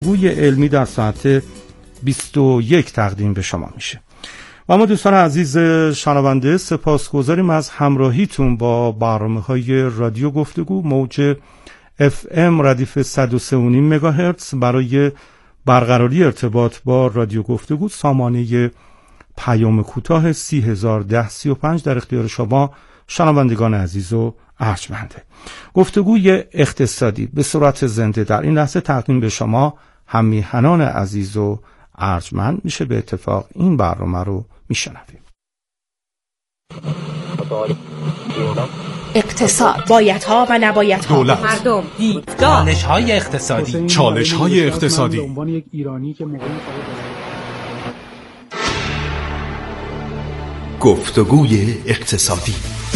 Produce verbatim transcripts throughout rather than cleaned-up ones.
گفتگوی علمی در ساعت بیست و یک تقدیم به شما میشه. و اما دوستان عزیز شنونده، سپاسگزاریم از همراهیتون با برنامه‌های رادیو گفتگو موج اف ام ردیف صد و سه و نیم مگاهرتز. برای برقراری ارتباط با رادیو گفتگو سامانه پیام کوتاه سی هزار ده سی و پنج در اختیار شما شنوندگان عزیز و ارجمنده. گفتگوی اقتصادی به صورت زنده در این لحظه تقدیم به شما هم‌میهنان عزیز و ارجمند میشه. به اتفاق این برنامه رو میشنویم. اقتصاد، بایدها و نبایدها، دولت، مردم، دیدگاه، چالش‌های اقتصادی، چالش‌های اقتصادی. گفتگوی اقتصادی.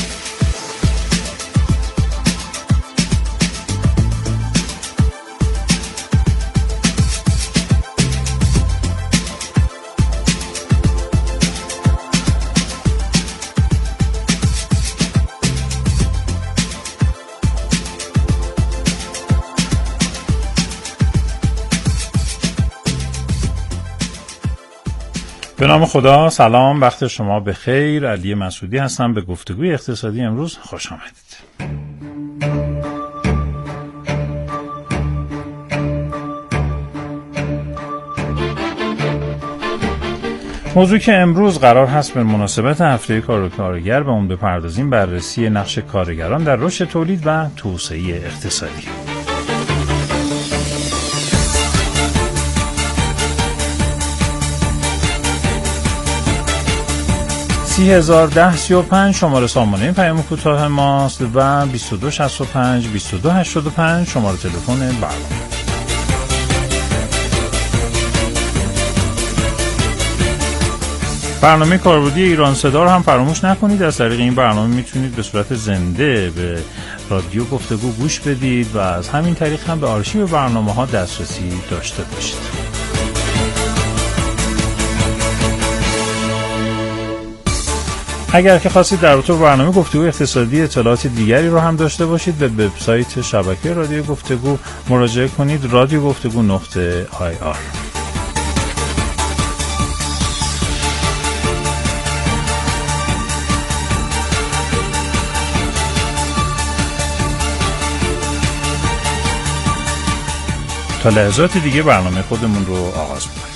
به نام خدا، سلام، وقت شما بخیر. علی مسعودی هستم. به گفتگوی اقتصادی امروز خوش آمدید. موضوعی که امروز قرار هست به مناسبت هفته کار و کارگر به اون بپردازیم بررسی نقش کارگران در رشد تولید و توسعه اقتصادی. سی هزار ده سی و پنج شماره سامانه پیام کوتاه ماست و بیست و دو شصت و پنج بیست و دو هشتاد و پنج شماره تلفن برنامه. برنامه کاربردی ایران صدا رو هم فراموش نکنید. از طریق این برنامه میتونید به صورت زنده به رادیو گفتگو گوش بدید و از همین طریق هم به آرشیو برنامه ها دسترسی داشته باشید. اگر که خواستید در رابطه با برنامه گفتگو اقتصادی اطلاعات دیگری رو هم داشته باشید، به وبسایت شبکه رادیو گفتگو مراجعه کنید، رادیو گفتگو نقطه آی آر. تا لحظات دیگه برنامه خودمون رو آغاز کنیم.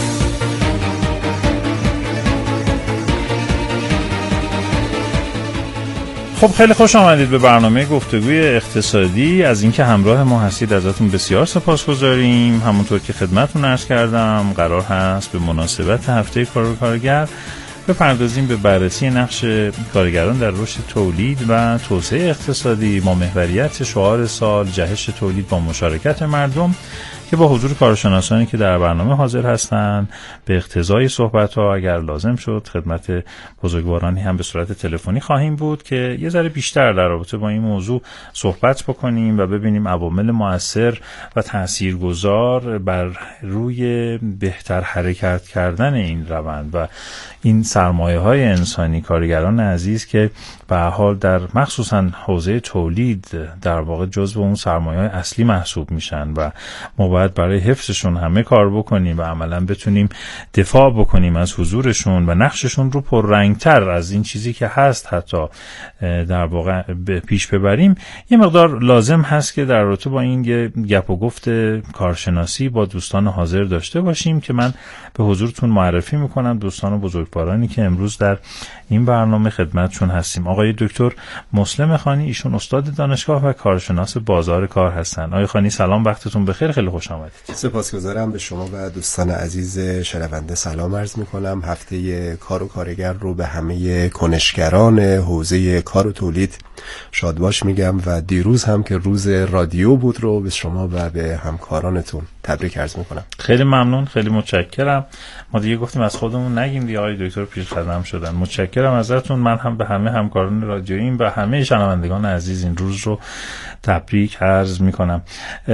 خب خیلی خوش آمدید به برنامه گفتگوی اقتصادی. از اینکه همراه ما هستید ازتون بسیار سپاسگزاریم. همونطور که خدمتتون عرض کردم قرار هست به مناسبت هفته کار و کارگر بپردازیم به بررسی نقش کارگران در رشد تولید و توسعه اقتصادی با محوریت شعار سال جهش تولید با مشارکت مردم که با حضور کارشناسانی که در برنامه حاضر هستند به اقتضای صحبت‌ها اگر لازم شد خدمت بزرگوارانی هم به صورت تلفنی خواهیم بود که یه ذره بیشتر در رابطه با این موضوع صحبت بکنیم و ببینیم عوامل مؤثر و تاثیرگذار بر روی بهتر حرکت کردن این روند و این سرمایه‌های انسانی کارگران عزیز که به هر حال در مخصوصاً حوزه تولید در واقع جزو اون سرمایه‌های اصلی محسوب میشن و ما باید برای حفظشون همه کار بکنیم و عملاً بتونیم دفاع بکنیم از حضورشون و نقششون رو پررنگ‌تر از این چیزی که هست حتی در واقع پیش ببریم. یه مقدار لازم هست که در رابطه با این گپ و گفت کارشناسی با دوستان حاضر داشته باشیم که من به حضورتون معرفی میکنم دوستان و بزرگوارانی که امروز در این برنامه خدمتشون هستیم. آقای دکتر مسلم خانی، ایشون استاد دانشگاه و کارشناس بازار کار هستن. آقای خانی سلام، وقتتون بخیر، خیلی خوش آمدید. سپاسگزارم. به شما و دوستان عزیز شنونده سلام عرض میکنم. هفته کار و کارگر رو به همه کنشگران حوزه کار و تولید شادباش میگم و دیروز هم که روز رادیو بود رو به شما و به همکارانتون تبریک عرض میکنم. خیلی ممنون، خیلی متشکرم. ما دیگه گفتیم از خودمون نگیم دیگه، آقای دکتر پیشقدم شدن. متشکرم ازتون. من هم به همه همکاران رادیوییم و همه شنوندگان عزیز این روز رو تبریک عرض میکنم.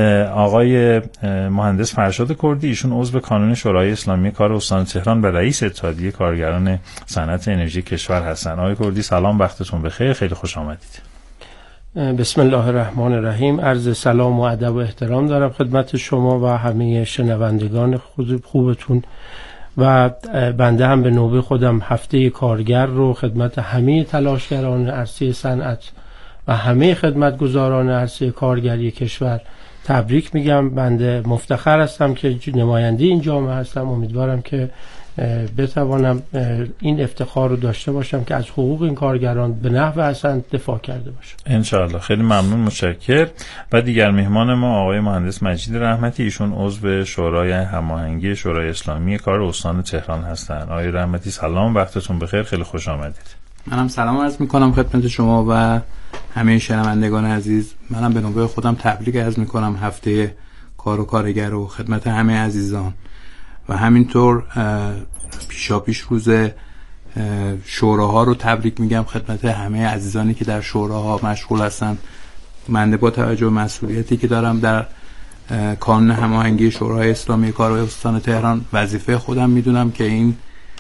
آقای مهندس فرشاد کردی، ایشون عضو کانون شورای اسلامی کار استان تهران و رئیس اتحادیه کارگران صنعت انرژی کشور هستن. آقای کردی سلام، وقتتون بخیر، خیلی خوش آمدید. بسم الله الرحمن الرحیم. عرض سلام و ادب و احترام دارم خدمت شما و همه شنوندگان خود خوبتون و بنده هم به نوبه خودم هفته کارگر رو خدمت همه تلاشگران عرصه صنعت و همه خدمتگزاران عرصه کارگری کشور تبریک میگم. بنده مفتخر هستم که نماینده این جامعه هستم. امیدوارم که بتوانم این افتخار رو داشته باشم که از حقوق این کارگران به نحو حسن دفاع کرده باشم انشاءالله. خیلی ممنون، متشکر. و دیگر مهمان ما آقای مهندس مجید رحمتی، ایشون عضو شورای هماهنگی شورای اسلامی کار استان تهران هستن. آقای رحمتی سلام، وقتتون بخیر، خیلی خوش آمدید. منم سلام عرض میکنم خدمت شما و همه شنوندگان عزیز. منم به نوبه خودم تبریک عرض میکنم هفته کار و کارگر و خدمت همه عزیزان و همینطور پیشا پیش روز شوراها رو تبریک میگم خدمت همه عزیزانی که در شوراها مشغول هستن. من با توجه به مسئولیتی که دارم در کانون هماهنگی شورای اسلامی کار استان تهران، وظیفه خودم میدونم که این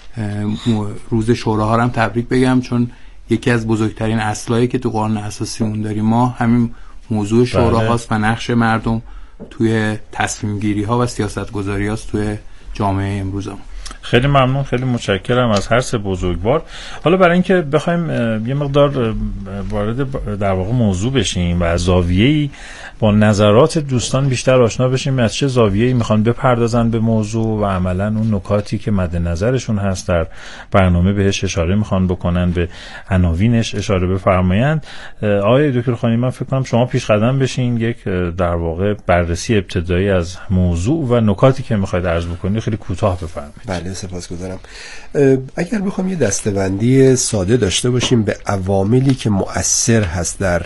روز شوراها رو هم تبریک بگم، چون یکی از بزرگترین اصلایی که تو قانون اساسی اون داریم ما همین موضوع شوراهاست و نقش مردم توی تصمیم گیری ها و سیاست گذاری هاست توی جامعه امروز هم. خیلی ممنون، خیلی متشکرم از هر سه بزرگوار. حالا برای اینکه بخوایم یه مقدار وارد در واقع موضوع بشیم و از زاویه‌ای با نظرات دوستان بیشتر آشنا بشیم، از چه زاویه‌ای میخوان بپردازن به موضوع و عملاً اون نکاتی که مد نظرشون هست در برنامه بهش اشاره میخوان بکنن، به عناوینش اشاره بفرمایند. آقای دکتر خانی، من فکر کنم شما پیش قدم بشین، یک در واقع بررسی ابتدایی از موضوع و نکاتی که میخواید عرض بکنید خیلی کوتاه بفرمایید. بله سپاسگزارم. اگر بخوام یه دسته‌بندی ساده داشته باشیم به عواملی که مؤثر هست در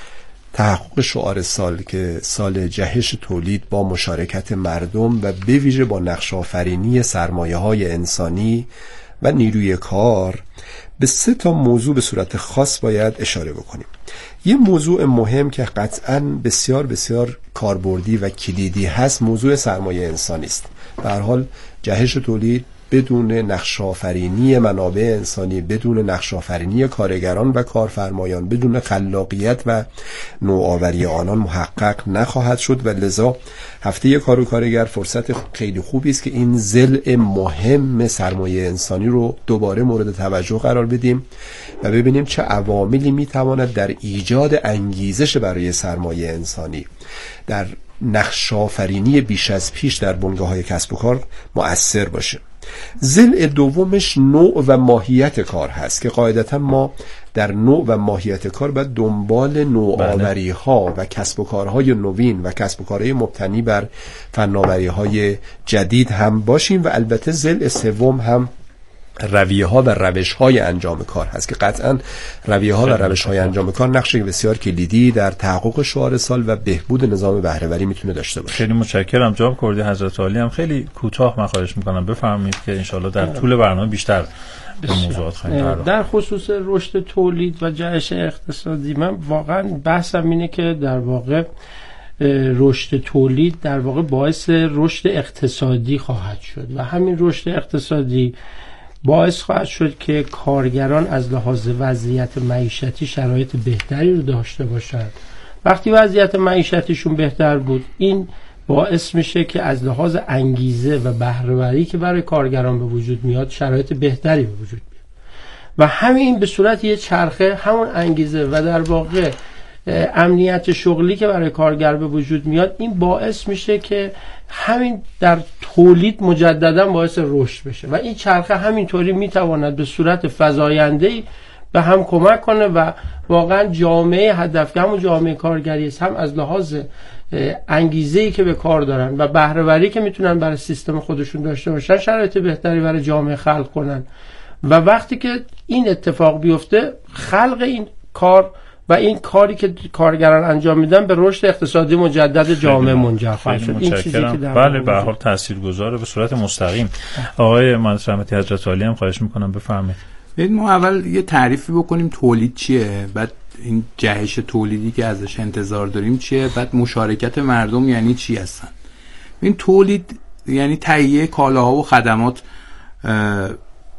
تحقق شعار سال که سال جهش تولید با مشارکت مردم و به ویژه با نقش آفرینی سرمایه‌های انسانی و نیروی کار، به سه تا موضوع به صورت خاص باید اشاره بکنیم. یه موضوع مهم که قطعاً بسیار بسیار کاربردی و کلیدی هست موضوع سرمایه انسانی است. به هر حال جهش تولید بدون نقش آفرینی منابع انسانی، بدون نقش آفرینی کارگران و کارفرمایان، بدون خلاقیت و نوآوری آنان محقق نخواهد شد و لذا هفته کار و کارگر فرصت خیلی خوبی است که این ضلع مهم سرمایه انسانی رو دوباره مورد توجه قرار بدیم و ببینیم چه عواملی میتواند در ایجاد انگیزش برای سرمایه انسانی در نقش آفرینی بیش از پیش در بنگاه‌های کسب و کار مؤثر باشه. ضلع دومش نوع و ماهیت کار هست که قاعدتا ما در نوع و ماهیت کار باید دنبال نوآوری ها و کسب و کارهای نوین و کسب و کارهای مبتنی بر فناوری های جدید هم باشیم و البته ضلع سوم هم رویه ها و روش های انجام کار هست که قطعا رویه ها و روش های انجام کار نقشی بسیار کلیدی در تحقق شعار سال و بهبود نظام بهره‌وری میتونه داشته باشه. خیلی متشکرم جناب کردی حضرت عالی. هم خیلی کوتاه من خواهش میکنم بفرمایید که انشالله در طول برنامه بیشتر به موضوعات خواهیم پرداخت. در خصوص رشد تولید و جهش اقتصادی من واقعا بحثم اینه که در واقع رشد تولید در واقع باعث رشد اقتصادی خواهد شد و همین رشد اقتصادی باعث خواهد شد که کارگران از لحاظ وضعیت معیشتی شرایط بهتری رو داشته باشند. وقتی وضعیت معیشتیشون بهتر بود، این باعث میشه که از لحاظ انگیزه و بهره‌وری که برای کارگران به وجود میاد شرایط بهتری به وجود میاد و همین به صورت یه چرخه همون انگیزه و در واقع امنیت شغلی که برای کارگر به وجود میاد، این باعث میشه که همین در تولید مجددا باعث رشد بشه و این چرخه همینطوری میتواند به صورت فزاینده‌ای به هم کمک کنه و واقعا جامعه هدفگاه همون جامعه کارگری است، هم از لحاظ انگیزه‌ای که به کار دارن و بهره‌وری که میتونن برای سیستم خودشون داشته باشن شرایط بهتری برای جامعه خلق کنن و وقتی که این اتفاق بیفته خلق این کار و این کاری که کارگران انجام میدن به رشد اقتصادی مجدد جامعه منجر خواهد شد. این چیزی که در بله به هر حال تاثیرگذاره به صورت مستقیم. آقای مهندس رحمتی حضرت عالی هم خواهش میکنم بفرمایید. ببین ما اول یه تعریفی بکنیم تولید چیه، بعد این جهش تولیدی که ازش انتظار داریم چیه، بعد مشارکت مردم یعنی چی هستن. این تولید یعنی تهیه کالاها و خدمات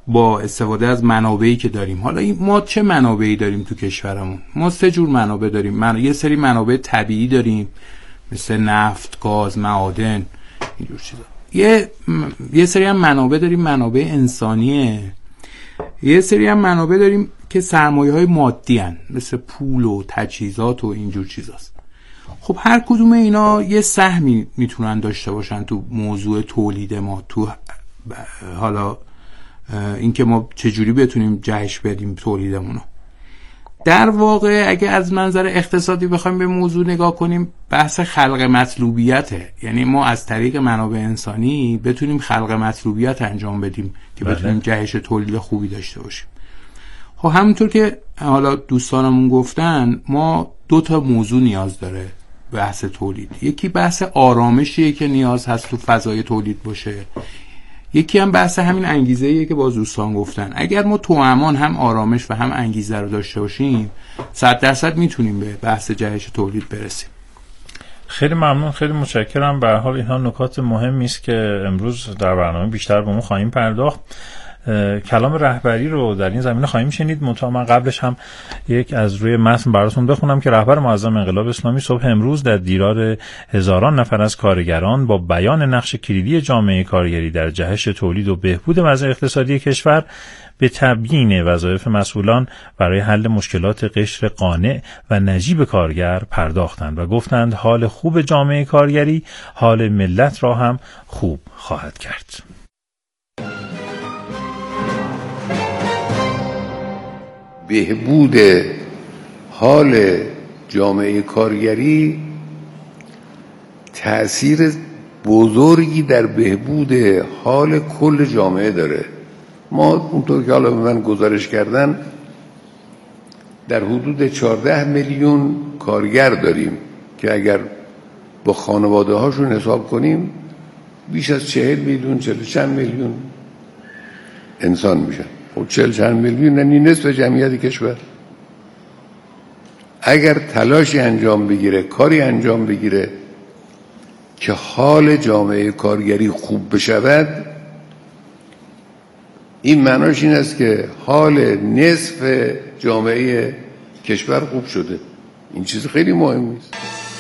با استفاده از منابعی که داریم. حالا این ما چه منابعی داریم تو کشورمون؟ ما سه جور منابع داریم. من... یه سری منابع طبیعی داریم مثل نفت، گاز، معادن، اینجور چیزا. یه یه سری هم منابع داریم منابع انسانیه. یه سری هم منابع داریم که سرمایه‌های مادی هن مثل پول و تجهیزات و اینجور چیزاست. خب هر کدوم اینا یه سهمی میتونن داشته باشن تو موضوع تولید ما، تو حالا اینکه ما چجوری بتونیم جهش بدیم تولیدمونو. در واقع اگه از منظر اقتصادی بخوایم به موضوع نگاه کنیم، بحث خلق مطلوبیته. یعنی ما از طریق منابع انسانی بتونیم خلق مطلوبیت انجام بدیم که بتونیم جهش تولید خوبی داشته باشیم. خب همونطور که حالا دوستانمون گفتن، ما دو تا موضوع نیاز داره بحث تولید. یکی بحث آرامشیه که نیاز هست تو فضای تولید باشه، یکی هم بحث همین انگیزه‌ایه که باز دوستان گفتن. اگر ما تو امان هم آرامش و هم انگیزه رو داشته باشیم، صد درصد میتونیم به بحث جهش تولید برسیم. خیلی ممنون، خیلی متشکرم. به هر حال اینها نکات مهمی است که امروز در برنامه بیشتر به اون خواهیم پرداخت. کلام رهبری رو در این زمینه خواهیم شنید. منتها من قبلش هم یک از روی متن براتون بخونم که رهبر معظم انقلاب اسلامی صبح امروز در دیدار هزاران نفر از کارگران با بیان نقش کلیدی جامعه کارگری در جهش تولید و بهبود وضع اقتصادی کشور به تبیین وظایف مسئولان برای حل مشکلات قشر قانع و نجیب کارگر پرداختند و گفتند حال خوب جامعه کارگری حال ملت را هم خوب خواهد کرد. بهبود حال جامعه کارگری تأثیر بزرگی در بهبود حال کل جامعه داره. ما اونطور که حالا به من گزارش کردن در حدود چهارده میلیون کارگر داریم که اگر با خانواده هاشون حساب کنیم بیش از چهل میلیون چهل چند میلیون انسان میشن. خب چهل چند میلیون یعنی نصف جمعیت کشور. اگر تلاشی انجام بگیره، کاری انجام بگیره که حال جامعه کارگری خوب بشود، این معناش این است که حال نصف جامعه کشور خوب شده. این چیز خیلی مهمی است.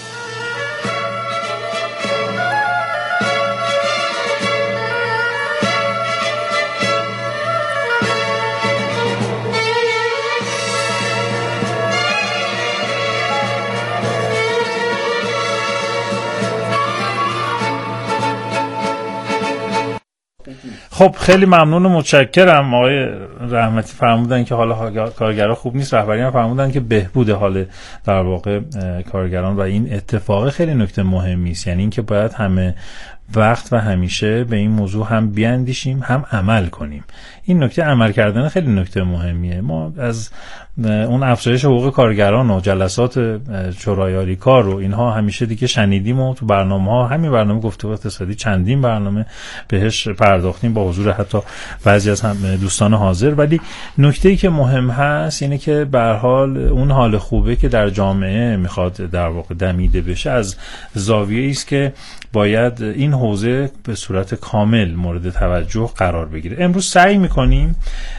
خب خیلی ممنون و متشکرم. آقای رحمتی فرمودن که حالا کارگرها خوب نیست، رهبری هم فرمودن که بهبود حال در واقع کارگران و این اتفاق خیلی نکته مهمی است. یعنی اینکه باید همه وقت و همیشه به این موضوع هم بیاندیشیم هم عمل کنیم. این نکته عمل کردن خیلی نکته مهمیه. ما از اون افزایش حقوق کارگران و جلسات شورای عالی کار و اینها همیشه دیگه شنیدیم و تو برنامه‌ها، همین برنامه گفتگو اقتصادی چندین برنامه بهش پرداختیم با حضور حتی بعضی از هم دوستان حاضر. ولی نکته‌ای که مهم هست اینه که به هر حال اون حال خوبه که در جامعه میخواد در واقع دمیده بشه از زاویه‌ای است که باید این حوزه به صورت کامل مورد توجه قرار بگیره. امروز سعی میکنیم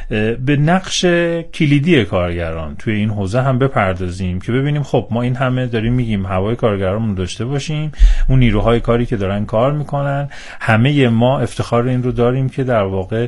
به نقش کلیدی کارگران توی این حوزه هم بپردازیم که ببینیم خب ما این همه داریم میگیم هوای کارگرانمون داشته باشیم، اون نیروهای کاری که دارن کار میکنن، همه ما افتخار این رو داریم که در واقع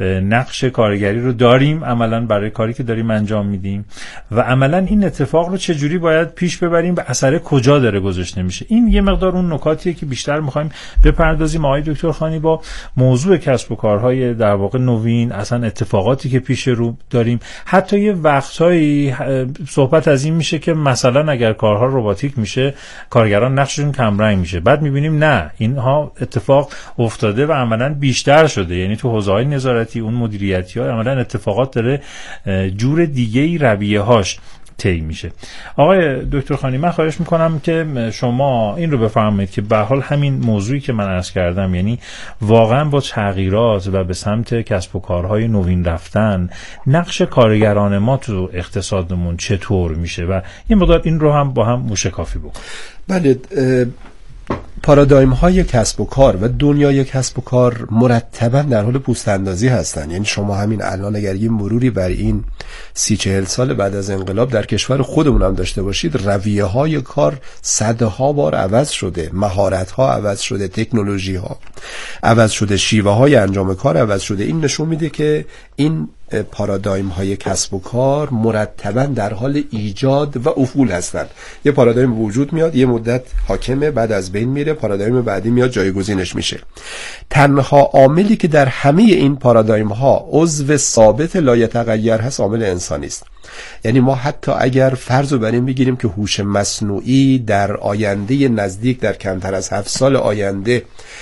نقش کارگری رو داریم عملاً برای کاری که داریم انجام میدیم و عملاً این اتفاق رو چجوری باید پیش ببریم، به اثر کجا داره گذاشته میشه. این یه مقدار اون نکاتیه که بیشتر میخوایم بپردازیم. آقای دکتر خانی با موضوع کسب و کارهای در واقع نوین، اصلا اتفاقاتی که پیش رو داریم، حتی یه وقتایی صحبت از این میشه که مثلا اگر کارها رباتیک میشه کارگران نقششون کمرنگ میشه. بعد میبینیم نه، اینها اتفاق افتاده و عملاً بیشتر شده. یعنی تو حوزه‌های نظارتی اون مدیریتی ها عملاً اتفاقات داره جور دیگه‌ای رویه هاش طی میشه. آقای دکتر خانی من خواهش میکنم که شما این رو بفرمایید که به حال همین موضوعی که من عرض کردم، یعنی واقعا با تغییرات و به سمت کسب و کارهای نوین رفتن نقش کارگران ما تو اقتصادمون چطور میشه و این مقدار این رو هم با هم موشکافی بکنیم. بله، پارادایم های کسب و کار و دنیای کسب و کار مرتبا در حال پوست اندازی هستن. یعنی شما همین الان اگر یه مروری بر این سی چهل سال بعد از انقلاب در کشور خودمون هم داشته باشید، رویه های کار صدها بار عوض شده، مهارت ها عوض شده، تکنولوژی ها عوض شده، شیوه های انجام کار عوض شده. این نشون میده که این پارادایم های کسب و کار مرتبا در حال ایجاد و افول هستند. یه پارادایم وجود میاد، یه مدت حاکمه، بعد از بین میره، پارادایم بعدی میاد جایگزینش میشه. تنها عاملی که در همه این پارادایم ها عضو ثابت لایتغیر هست عامل انسانی است. یعنی ما حتی اگر فرض رو بر این بگیریم که هوش مصنوعی در آینده نزدیک، در کمتر از هفت سال آینده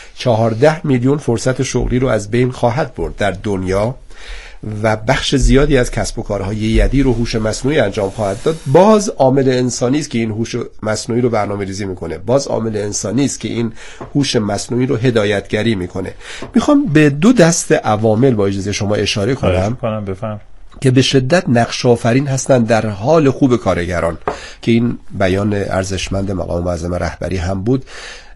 چهارده میلیون فرصت شغلی رو از بین خواهد برد در دنیا و بخش زیادی از کسب و کارهای یدی رو هوش مصنوعی انجام خواهد داد، باز عامل انسانی است که این هوش مصنوعی رو برنامه‌ریزی میکنه، باز عامل انسانی است که این هوش مصنوعی رو هدایتگری میکنه. میخوام به دو دست عوامل با اجازه شما اشاره کنم کنم بفهم که به شدت نقش آفرین هستند در حال خوب کارگران، که این بیان ارزشمند مقام معظم رهبری هم بود.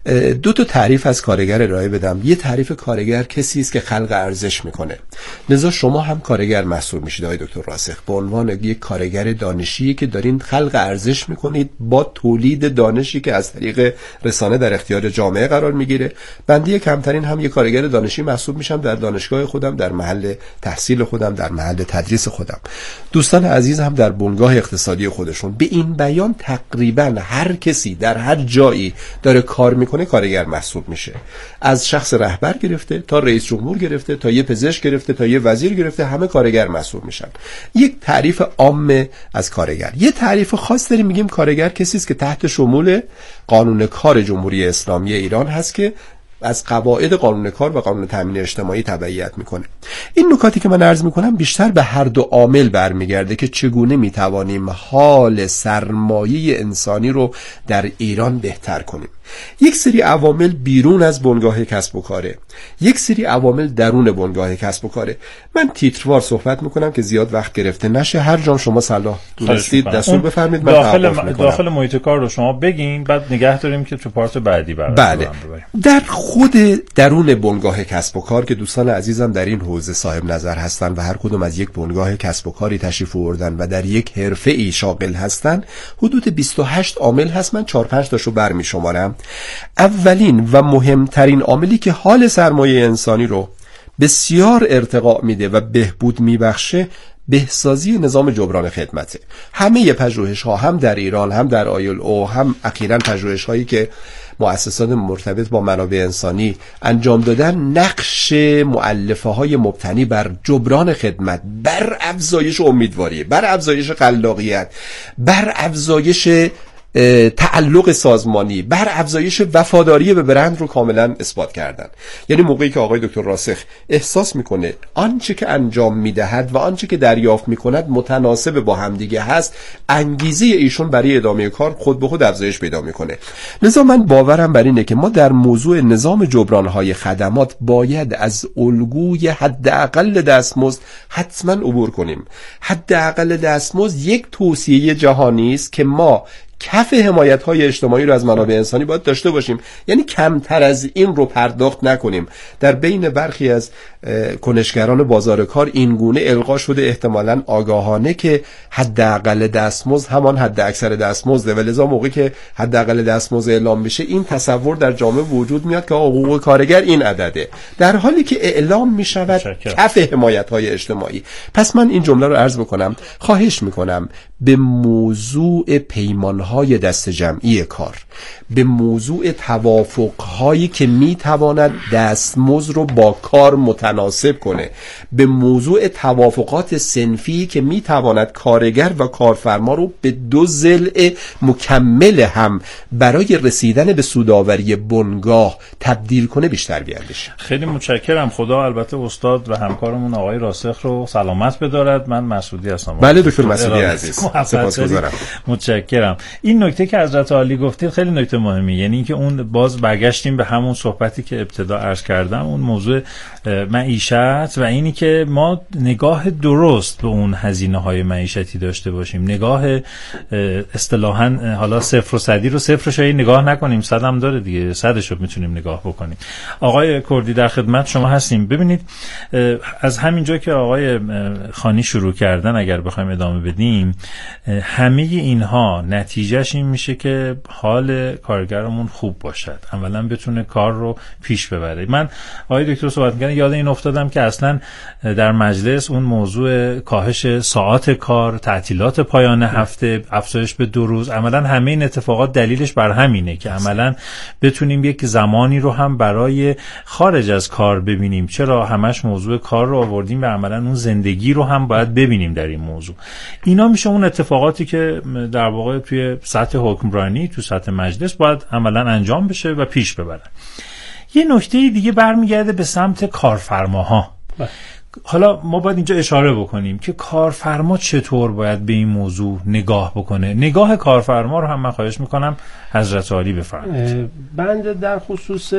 دو تا تعریف از کارگر ارائه بدم. یه تعریف کارگر کسی است که خلق ارزش میکنه، لذا شما هم کارگر محسوب میشید آقای دکتر راسخ، به عنوان یک کارگر دانشی که دارین خلق ارزش میکنید با تولید دانشی که از طریق رسانه در اختیار جامعه قرار میگیره. بنده کمترین هم یک کارگر دانشی محسوب میشم در دانشگاه خودم، در محل تحصیل خودم، در محل تدریس خودم. دوستان عزیز هم در بنگاه اقتصادی خودشون. به این بیان تقریبا هر کسی در هر جایی داره کار میکنه کنه کارگر محسوب میشه. از شخص رهبر گرفته تا رئیس جمهور گرفته تا یه پزشک گرفته تا یه وزیر گرفته، همه کارگر محسوب میشن. یک تعریف عام از کارگر. یه تعریف خاص داریم، میگیم کارگر کسی است که تحت شمول قانون کار جمهوری اسلامی ایران هست که از قواعد قانون کار و قانون تامین اجتماعی تبعیت میکنه. این نکاتی که من عرض میکنم بیشتر به هر دو عامل برمیگرده که چگونه میتوانیم حال سرمایه انسانی رو در ایران بهتر کنیم. یک سری عوامل بیرون از بنگاه کسب و کاره، یک سری عوامل درون بنگاه کسب و کاره. من تیتروار صحبت میکنم که زیاد وقت گرفته نشه. هر جام شما صلاح دونستید دستور بفرمایید. من داخل داخل محیط کار رو شما بگین، بعد نگه داریم که تو پارت بعدی برای بله. در خود درون بنگاه کسب و کار که دوستان عزیزم در این حوزه صاحب نظر هستن و هر کدوم از یک بنگاه کسب و کاری تشریف آوردن و در یک حرفه‌ای شاغل هستن، حدود بیست و هشت عامل هست. من چهار پنج تاشو برمی‌شمارم. اولین و مهمترین عاملی که حال سرمایه انسانی رو بسیار ارتقا میده و بهبود میبخشه، بهسازی نظام جبران خدمته. همه پژوهش ها هم در ایران هم در آی ال او هم اخیراً پژوهش هایی که مؤسسات مرتبط با منابع انسانی انجام دادن، نقش مؤلفه های مبتنی بر جبران خدمت، بر افزایش امیدواری، بر افزایش خلاقیت، بر افزایش تعلق سازمانی، بر افزایش وفاداری به برند رو کاملا اثبات کردن. یعنی موقعی که آقای دکتر راسخ احساس میکنه آنچه که انجام میدهد و آنچه که دریافت میکند متناسب با همدیگه هست، انگیزه ایشون برای ادامه کار خود به خود افزایش پیدا میکنه. لذا من باورم بر اینه که ما در موضوع نظام جبرانهای خدمات باید از الگوی حداقل دستمزد حتما عبور کنیم. حداقل دستمزد یک توصیه جهانی است که ما کف حمایت‌های اجتماعی رو از منابع انسانی باید داشته باشیم، یعنی کمتر از این رو پرداخت نکنیم. در بین برخی از کنشگران بازار کار این گونه القا شده، احتمالاً آگاهانه، که حداقل دستمزد همان حد اکثر دستمزده، و لذا موقعی که حداقل دستمزد اعلام بشه این تصور در جامعه وجود میاد که حقوق کارگر این عدده، در حالی که اعلام میشود کف حمایت‌های اجتماعی. پس من این جمله رو عرض بکنم، خواهش میکنم به موضوع پیمانهای دست جمعی کار، به موضوع توافقهایی که میتواند دستمزد رو با کار متناسب کنه، به موضوع توافقات صنفی که میتواند کارگر و کارفرما رو به دو ضلع مکمل هم برای رسیدن به سودآوری بنگاه تبدیل کنه بیشتر بیاندیشیم. خیلی متشکرم. خدا البته استاد و همکارمون آقای راسخ رو سلامت بدارد. من مسعودی هستم. بله دکتر مسعودی عزیز، سپاسگزارم. متشکرم. این نکته که حضرت عالی گفتید خیلی نکته مهمی، یعنی اینکه اون باز برگشتیم به همون صحبتی که ابتدا عرض کردم، اون موضوع معیشت و اینی که ما نگاه درست به اون هزینه‌های معیشتی داشته باشیم، نگاه اصطلاحاً حالا صفر و صدی رو صفرش رو نگاه نکنیم، صد هم داره دیگه، صدش رو میتونیم نگاه بکنیم. آقای کردی در خدمت شما هستیم. ببینید از همین جا که آقای خانی شروع کردن اگر بخوایم ادامه بدیم، همه اینها نتیجهش این میشه که حال کارگرمون خوب باشد، اولا بتونه کار رو پیش ببره. من آقای دکتر صحبت می‌کردن یاد این افتادم که اصلا در مجلس اون موضوع کاهش ساعات کار، تعطیلات پایان هفته، افزایش به دو روز، عملا همه این اتفاقات دلیلش بر همینه که عملا بتونیم یک زمانی رو هم برای خارج از کار ببینیم. چرا همش موضوع کار رو آوردیم و عملا اون زندگی رو هم باید ببینیم در این موضوع. اینا میشه اون اتفاقاتی که در واقع توی سطح حکمرانی، تو سطح مجلس باید عملا انجام بشه و پیش ببرن. یه نکته دیگه برمیگرده به سمت کارفرماها. حالا ما باید اینجا اشاره بکنیم که کارفرما چطور باید به این موضوع نگاه بکنه. نگاه کارفرما رو هم من خواهش میکنم حضرت عالی بفرمایید. بنده در خصوص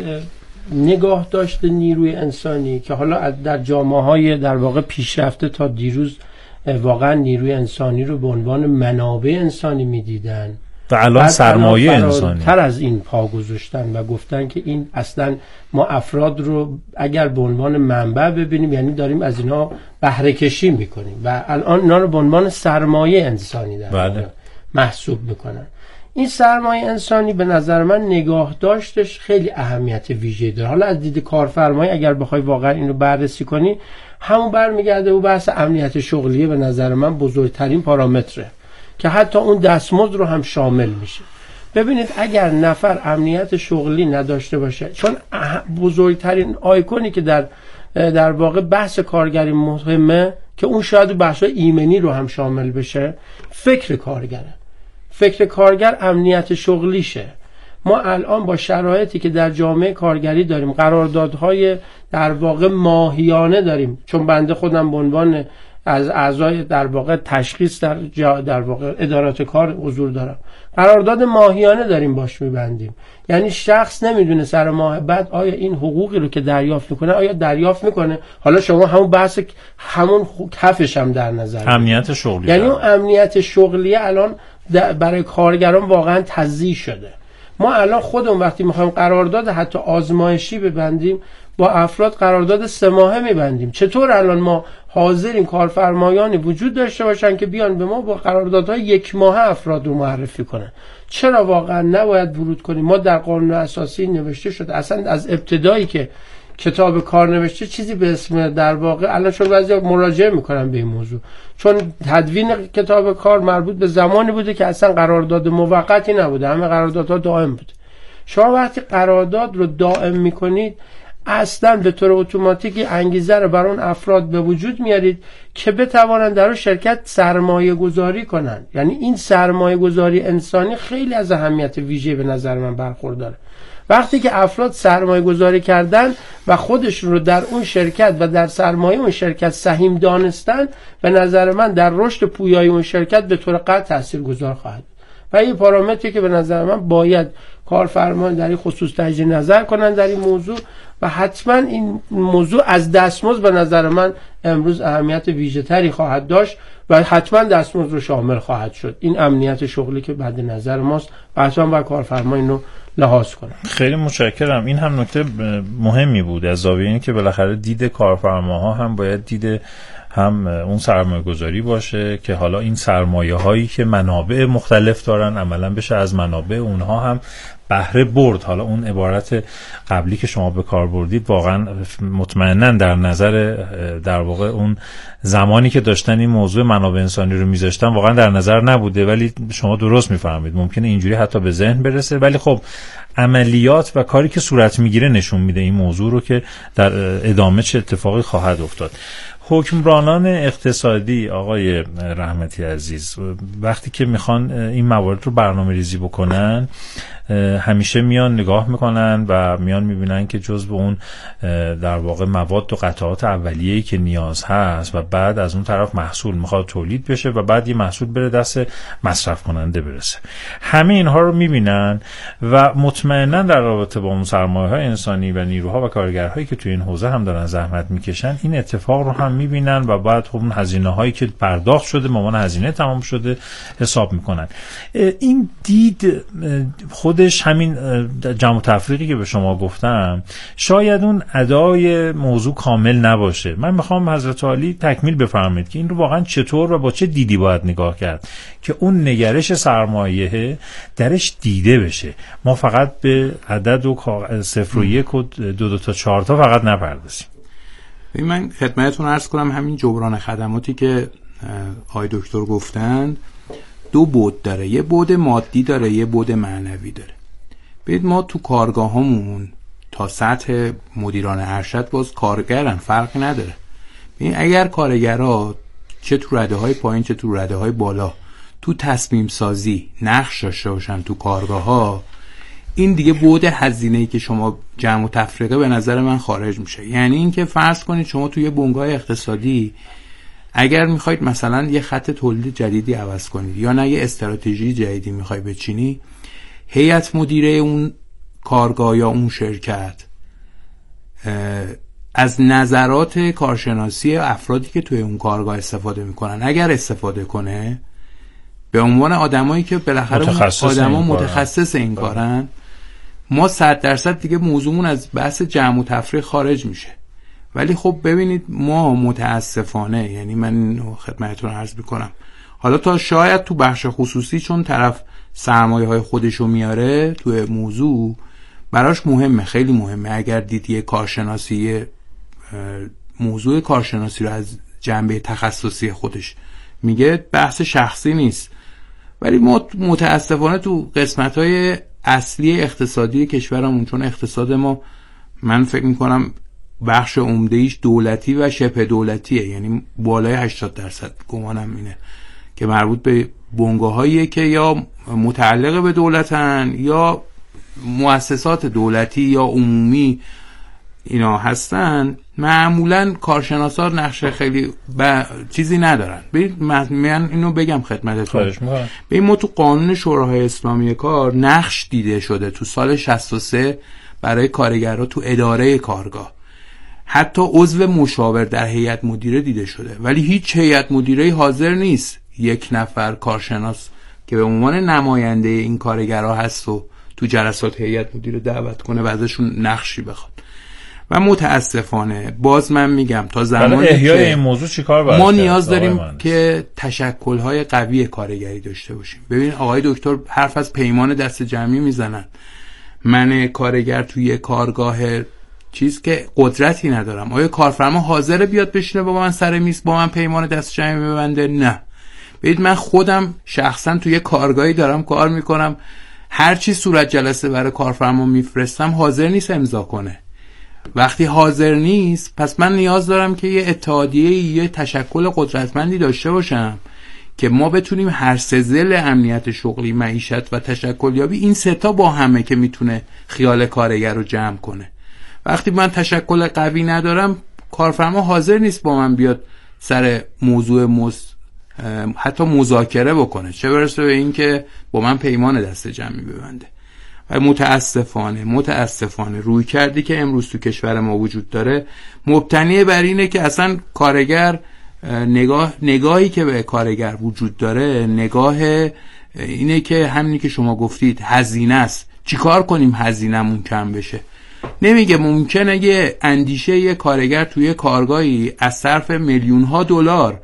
نگاه داشته نیروی انسانی که حالا در جامعه‌های در واقع پیشرفته تا دیروز واقعا نیروی انسانی رو به عنوان منابع انسانی میدیدن و الان سرمایه انسانی تر از این پا گذاشتن و گفتن که این اصلا ما افراد رو اگر به عنوان منبع ببینیم یعنی داریم از اینا بهره کشی میکنیم و الان اینا رو به عنوان سرمایه انسانی در بله. محسوب میکنن. این سرمایه انسانی به نظر من نگاه داشتش خیلی اهمیت ویژه‌ای داره. حالا از دید کارفرمایی اگر بخوای واقعا اینو بررسی کنی، همون برمیگرده و بحث امنیت شغلیه به نظر من بزرگترین پارامتره که حتی اون دستمزد رو هم شامل میشه. ببینید اگر نفر امنیت شغلی نداشته باشه، چون بزرگترین آیکونی که در در واقع بحث کارگری مهمه که اون شاید بحث ایمنی رو هم شامل بشه، فکر کارگره. فکر کارگر امنیت شغلیشه. ما الان با شرایطی که در جامعه کارگری داریم، قراردادهای در واقع ماهیانه داریم، چون بنده خودم به عنوان از اعضای در واقع تشخیص در جا در واقع ادارات کار حضور دارم، قرارداد ماهیانه داریم باش میبندیم. یعنی شخص نمیدونه سر ماه بعد آیا این حقوقی رو که دریافت میکنه آیا دریافت میکنه. حالا شما همون بحث همون کفش هم در نظر امنیت شغلی، یعنی اون امنیت شغلی الان برای کارگران واقعا تضییع شده. ما الان خودمون وقتی میخوایم قرارداد حتی آزمایشی ببندیم با افراد قرارداد سه ماهه میبندیم. چطور الان ما حاضریم کارفرمایانی وجود داشته باشن که بیان به ما با قراردادهای یک ماهه افراد رو معرفی کنن؟ چرا واقعا نباید ورود کنیم؟ ما در قانون اساسی نوشته شده، اصلا از ابتدایی که کتاب کار نوشته چیزی به اسم در واقع الان چون بعضی مراجعه میکنن به این موضوع، چون تدوین کتاب کار مربوط به زمانی بوده که اصلا قرارداد موقتی نبوده، همه قراردادها دائم بوده. شما وقتی قرارداد رو دائم میکنید اصلا به طور اتوماتیکی انگیزه رو بر اون افراد به وجود میارید که بتوانند در اون شرکت سرمایه گذاری کنند. یعنی این سرمایه گذاری انسانی خیلی از اهمیت ویژه به نظر من برخورداره. وقتی که افراد سرمایه گذاری کردن و خودشون رو در اون شرکت و در سرمایه اون شرکت سهیم دانستن، به نظر من در رشد پویایی اون شرکت به طور قطع تاثیرگذار خواهد. و این پارامتری که به نظر من باید کارفرمایان در این خصوص تجدید نظر کنن در این موضوع و حتما این موضوع از دستمزد به نظر من امروز اهمیت ویژه‌تری خواهد داشت و حتما دستمزد رو شامل خواهد شد. این امنیت شغلی که بعد نظر ماست و حتما باید کارفرما اینو لحاظ کنه. خیلی متشکرم. این هم نکته مهمی بود از زاویه این که بالاخره دید کارفرماها هم باید دید هم اون سرمایه گذاری باشه که حالا این سرمایه هایی که منابع مختلف دارن عملا بشه از منابع اونها هم بهره برد. حالا اون عبارت قبلی که شما به کار بردید واقعا مطمئنا در نظر در واقع اون زمانی که داشتن این موضوع منابع انسانی رو میذاشتن واقعا در نظر نبوده، ولی شما درست میفهمید ممکنه اینجوری حتی به ذهن برسه، ولی خب عملیات و کاری که صورت میگیره نشون میده این موضوع رو که در ادامه چه اتفاقی خواهد افتاد. حکمرانان اقتصادی آقای رحمتی عزیز وقتی که میخوان این موارد رو برنامه ریزی بکنن همیشه میان نگاه میکنن و میان میبینن که جزء اون در واقع مواد و قطعات اولیه‌ای که نیاز هست و بعد از اون طرف محصول میخواد تولید بشه و بعد یه محصول بره دست مصرف کننده برسه. همه اینها رو میبینن و مطمئنا در رابطه با اون سرمایه‌های انسانی و نیروها و کارگرهایی که توی این حوزه هم دارن زحمت میکشن این اتفاق رو هم میبینن و بعد خب اون هزینه‌هایی که پرداخت شده به عنوان هزینه تمام شده حساب میکنن. این دید خودش همین جمع و تفریقی که به شما گفتم شاید اون ادای موضوع کامل نباشه. من میخوام حضرت عالی تکمیل بفرمایید که این رو واقعا چطور و با چه دیدی باید نگاه کرد که اون نگرش سرمایه درش دیده بشه. ما فقط به عدد و صفر و یک و دو دو تا چهار تا فقط نپردازیم. من خدمتتون عرض کنم همین جبران خدماتی که آقای دکتر گفتند دو بعد داره، یه بعد مادی داره، یه بعد معنوی داره. ببینید ما تو کارگاهامون تا سطح مدیران ارشد باز کارگرن، فرق نداره. ببین اگر کارگرها چه تو رده های پایین چه تو رده های بالا تو تصمیم سازی نقش داشته باشن تو کارگاه ها، این دیگه بعد هزینه‌ای که شما جمع و تفریقه به نظر من خارج میشه. یعنی اینکه فرض کنید شما توی بنگاه اقتصادی اگر میخواید مثلا یه خط تولید جدیدی عوض کنید یا نه یه استراتژی جدیدی میخوای بچینی، هیئت مدیره اون کارگاه یا اون شرکت از نظرات کارشناسی افرادی که توی اون کارگاه استفاده میکنن اگر استفاده کنه، به عنوان آدمایی که بالاخره آدما متخصص این کارن، ما صد درصد دیگه موضوعمون از بحث جمع و تفریق خارج میشه. ولی خب ببینید ما متاسفانه، یعنی من خدمتتون عرض میکنم، حالا تا شاید تو بخش خصوصی چون طرف سرمایه های خودشو میاره توی موضوع براش مهمه، خیلی مهمه. اگر دیدی کارشناسی موضوع کارشناسی رو از جنبه تخصصی خودش میگه، بحث شخصی نیست. ولی ما متاسفانه تو قسمت‌های اصلی اقتصادی کشورمون، چون اقتصاد ما من فکر میکنم بخش عمده‌ایش دولتی و شبه دولتیه، یعنی بالای هشتاد درصد گمانم اینه که مربوط به بنگاه‌هایی که یا متعلق به دولتن یا مؤسسات دولتی یا عمومی اینا هستن. معمولا کارشناسا نقش خیلی ب... چیزی ندارن. ببین من اینو بگم خدمتتون، ببین ما تو قانون شوراهای اسلامی کار نقش دیده شده تو سال شصت و سه برای کارگرها تو اداره کارگاه، حتی عضو مشاور در هیئت مدیره دیده شده، ولی هیچ هیئت مدیره حاضر نیست یک نفر کارشناس که به عنوان نماینده این کارگرها هست و تو جلسات هیئت مدیره دعوت کنه و ازشون نقشی بخواد. و متاسفانه باز من میگم تا زمانی احیای که این موضوع چیکار باید ما نیاز داریم که تشکل‌های قوی کارگری داشته باشیم. ببین آقای دکتر حرف از پیمان دست جمعی میزنن. من کارگر توی کارگاه چیز که قدرتی ندارم، آیا کارفرما حاضر بیاد بشینه با من سر میز با من پیمان دست جمعی ببنده؟ نه. ببین من خودم شخصا توی کارگاهی دارم کار میکنم، هر چی صورت جلسه برای کارفرما میفرستم حاضر نیست امضا کنه. وقتی حاضر نیست پس من نیاز دارم که یه اتحادیه، یه تشکل قدرتمندی داشته باشم که ما بتونیم هر سه ضلع امنیت شغلی، معیشت و تشکلیابی، این سه تا با همه که میتونه خیال کارگر رو جمع کنه. وقتی من تشکل قوی ندارم کارفرما حاضر نیست با من بیاد سر موضوع مز... حتی مذاکره بکنه، چه برسه به این که با من پیمان دست جمعی ببنده. و متاسفانه متاسفانه روی کردی که امروز تو کشور ما وجود داره مبتنی بر اینه که اصلا کارگر نگاه نگاهی که به کارگر وجود داره نگاه اینه که همینی که شما گفتید هزینه است، چیکار کنیم هزینه‌مون کم بشه. نمیگه ممکنه یه اندیشه یه کارگر توی کارگاهی از صرف میلیون ها دلار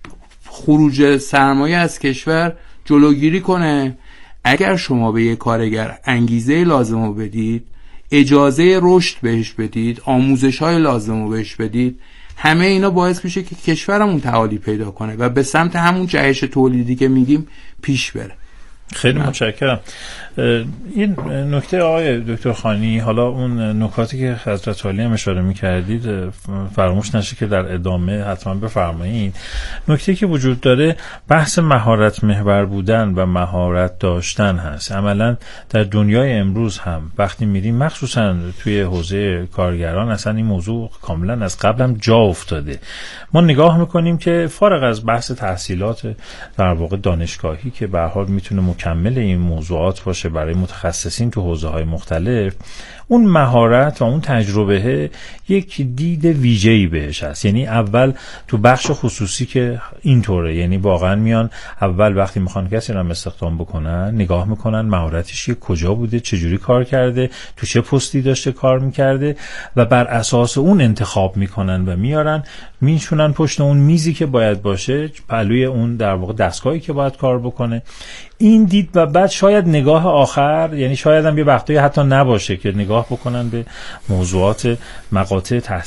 خروج سرمایه از کشور جلوگیری کنه. اگر شما به یه کارگر انگیزه لازم رو بدید، اجازه رشد بهش بدید، آموزش های لازم رو بهش بدید، همه اینا باعث میشه که کشورمون تعالی پیدا کنه و به سمت همون جهش تولیدی که میگیم پیش بره. خیلی متشکرم. این نکته آقای دکتر خانی، حالا اون نکاتی که حضرت عالی هم اشاره می‌کردید فراموش نشه که در ادامه حتما بفرمایید. نکته که وجود داره بحث مهارت محور بودن و مهارت داشتن هست. عملاً در دنیای امروز هم وقتی میریم مخصوصاً توی حوزه کارگران اصلا این موضوع کاملاً از قبل هم جا افتاده. ما نگاه میکنیم که فارغ از بحث تحصیلات در واقع دانشگاهی که به هر حال میتونه مکمل این موضوعات باشه برای متخصصین تو حوزه‌های مختلف، اون مهارت و اون تجربه یک دید ویژه‌ای بهش هست. یعنی اول تو بخش خصوصی که اینطوره، یعنی واقعا میان اول وقتی میخوان کسی رو استخدام بکنن نگاه میکنن مهارتش یه کجا بوده، چجوری کار کرده، تو چه پستی داشته کار میکرده و بر اساس اون انتخاب میکنن و میارن میشونن پشت اون میزی که باید باشه، پلوی اون در واقع دستگاهی که باید کار بکنه. این دید و بعد شاید نگاه آخر، یعنی شاید هم یه وقتایی حتی نباشه که نگاه بکنن به موضوعات مقاطع